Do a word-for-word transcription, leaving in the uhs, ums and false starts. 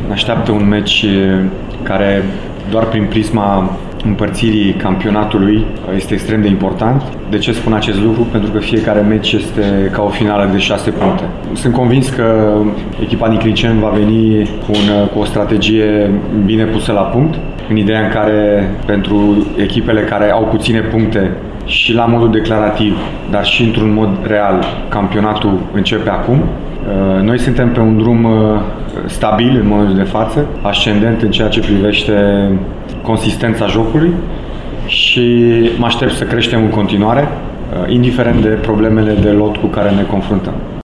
așteaptă un meci care doar prin prisma împărțirii campionatului este extrem de important. De ce spun acest lucru? Pentru că fiecare meci este ca o finală de șase puncte. Sunt convins că echipa Niclicen va veni cu, un, cu o strategie bine pusă la punct, în ideea în care pentru echipele care au puține puncte și la modul declarativ, dar și într-un mod real, campionatul începe acum. Noi suntem pe un drum stabil în momentul de față, ascendent în ceea ce privește consistența jocului și mă aștept să creștem în continuare, indiferent de problemele de lot cu care ne confruntăm.